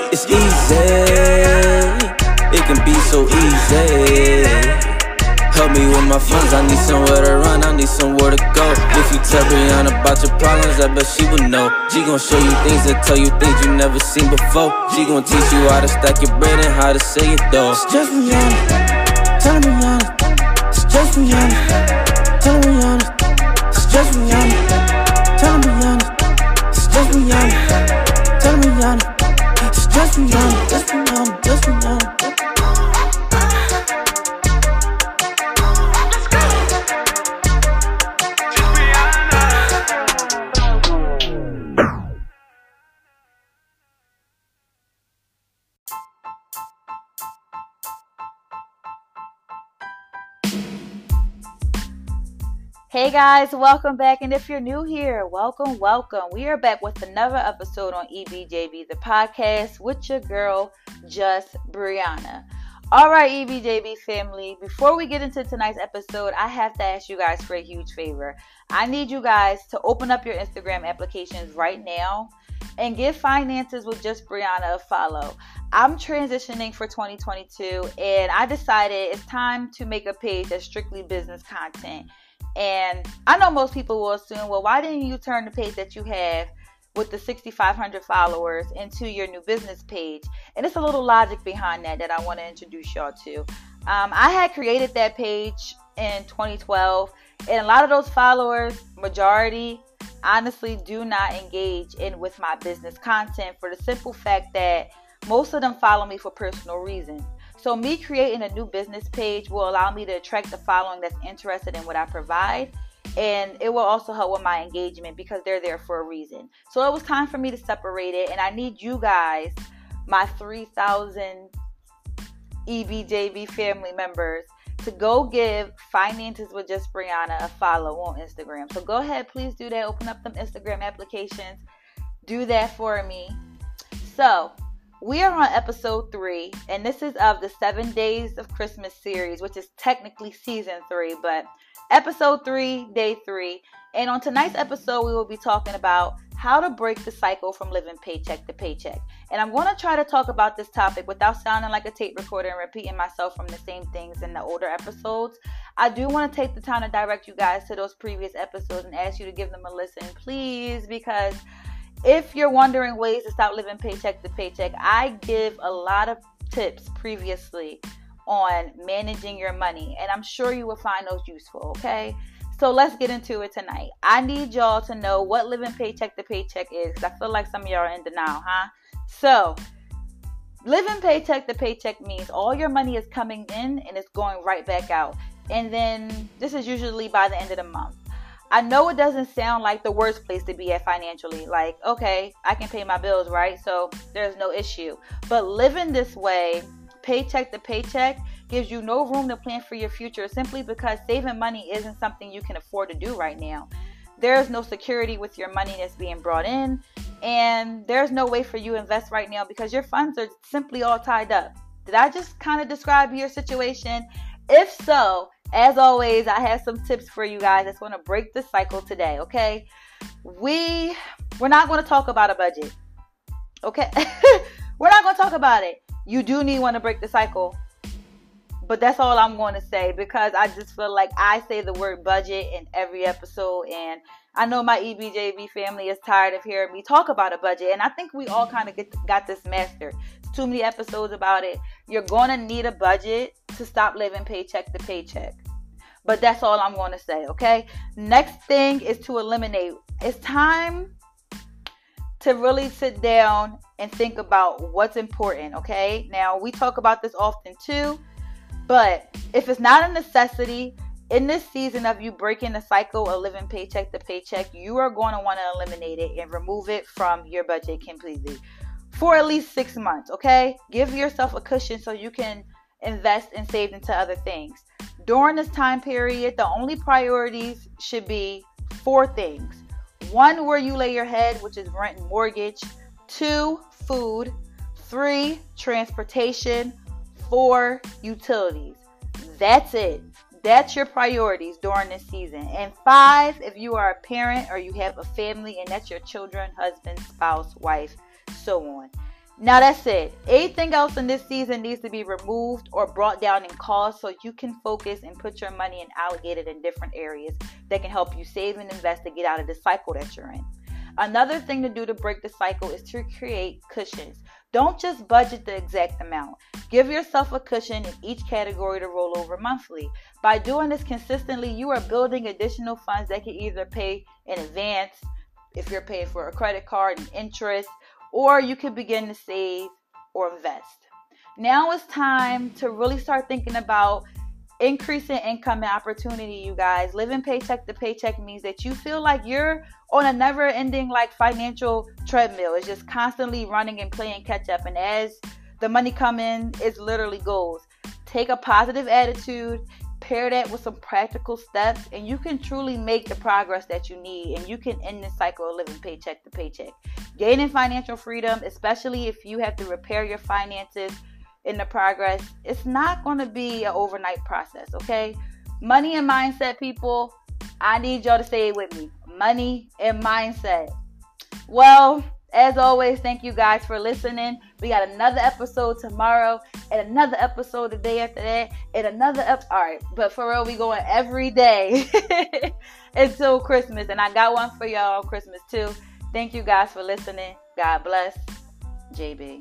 It's easy, it can be so easy. Help me with my funds, I need somewhere to run, I need somewhere to go. If you tell Brianna about your problems, I bet she would know. She gon' show you things and tell you things you never seen before. She gon' teach you how to stack your bread and how to say it though. It's just Brianna, tell Brianna. It's just Brianna, tell Brianna. It's just Brianna, tell Brianna. It's just Brianna, tell Brianna. It's just Brianna, just Brianna, just Brianna. Hey guys, welcome back, and if you're new here, welcome. We are back with another episode on EBJB, the podcast with your girl, Just Brianna. Alright, EBJB family, before we get into tonight's episode, I have to ask you guys for a huge favor. I need you guys to open up your Instagram applications right now and give Finances with Just Brianna a follow. I'm transitioning for 2022, and I decided it's time to make a page that's strictly business content. And I know most people will assume, well, why didn't you turn the page that you have with the 6,500 followers into your new business page? And it's a little logic behind that I want to introduce y'all to. I had created that page in 2012, and a lot of those followers, majority, honestly do not engage with my business content for the simple fact that most of them follow me for personal reasons. So me creating a new business page will allow me to attract the following that's interested in what I provide. And it will also help with my engagement because they're there for a reason. So it was time for me to separate it. And I need you guys, my 3,000 EBJB family members, to go give Finances with Just Brianna a follow on Instagram. So go ahead, please do that. Open up them Instagram applications. Do that for me. So we are on episode 3, and this is of the 7 Days of Christmas series, which is technically season 3, but episode 3, day 3. And on tonight's episode, we will be talking about how to break the cycle from living paycheck to paycheck. And I'm going to try to talk about this topic without sounding like a tape recorder and repeating myself from the same things in the older episodes. I do want to take the time to direct you guys to those previous episodes and ask you to give them a listen, please, because if you're wondering ways to stop living paycheck to paycheck, I give a lot of tips previously on managing your money, and I'm sure you will find those useful, okay? So let's get into it tonight. I need y'all to know what living paycheck to paycheck is, because I feel like some of y'all are in denial, huh? So, living paycheck to paycheck means all your money is coming in and it's going right back out. And then this is usually by the end of the month. I know it doesn't sound like the worst place to be at financially. Like, okay, I can pay my bills, right? So there's no issue. But living this way, paycheck to paycheck, gives you no room to plan for your future simply because saving money isn't something you can afford to do right now. There's no security with your money that's being brought in, and there's no way for you to invest right now because your funds are simply all tied up. Did I just kind of describe your situation? If so, as always, I have some tips for you guys that's going to break the cycle today, okay? We're not going to talk about a budget, okay? We're not going to talk about it. You do need one to break the cycle, but that's all I'm going to say because I just feel like I say the word budget in every episode, and I know my EBJB family is tired of hearing me talk about a budget, and I think we all kind of got this mastered. It's too many episodes about it. You're going to need a budget to stop living paycheck to paycheck. But that's all I'm going to say, okay? Next thing is to eliminate. It's time to really sit down and think about what's important, okay? Now, we talk about this often too, but if it's not a necessity, in this season of you breaking the cycle of living paycheck to paycheck, you are going to want to eliminate it and remove it from your budget completely for at least 6 months, okay? Give yourself a cushion so you can invest and save into other things. During this time period, the only priorities should be 4 things. 1, where you lay your head, which is rent and mortgage. 2, food. 3, transportation. 4, utilities. That's it. That's your priorities during this season. And 5, if you are a parent or you have a family, and that's your children, husband, spouse, wife, so on. Now that's it. Anything else in this season needs to be removed or brought down in cost so you can focus and put your money and allocate it in different areas that can help you save and invest to get out of the cycle that you're in. Another thing to do to break the cycle is to create cushions. Don't just budget the exact amount. Give yourself a cushion in each category to roll over monthly. By doing this consistently, you are building additional funds that can either pay in advance, if you're paying for a credit card and interest, or you can begin to save or invest. Now it's time to really start thinking about increasing income and opportunity, you guys. Living paycheck to paycheck means that you feel like you're on a never-ending financial treadmill. It's just constantly running and playing catch up. And as the money come in, it literally goes. Take a positive attitude, pair that with some practical steps, and you can truly make the progress that you need, and you can end the cycle of living paycheck to paycheck. Gaining financial freedom, especially if you have to repair your finances in the progress, it's not going to be an overnight process, okay? Money and mindset, people. I need y'all to say it with me. Money and mindset. Well, as always, thank you guys for listening. We got another episode tomorrow, and another episode the day after that, and another all right, but for real, we going every day until Christmas, and I got one for y'all on Christmas too. Thank you guys for listening. God bless. JB.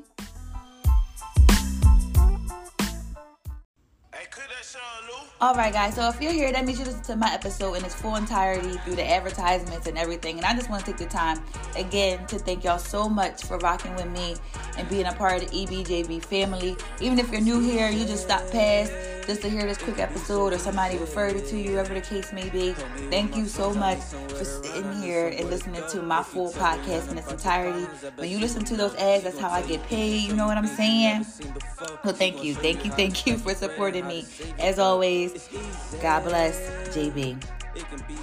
Alright guys, so if you're here, that means you listen to my episode in its full entirety through the advertisements and everything. And I just want to take the time again to thank y'all so much for rocking with me and being a part of the EBJB family. Even if you're new here, you just stop past just to hear this quick episode or somebody referred it to you, whatever the case may be. Thank you so much for sitting here and listening to my full podcast in its entirety. When you listen to those ads, that's how I get paid, you know what I'm saying? So thank you for supporting me. As always, God bless, JB.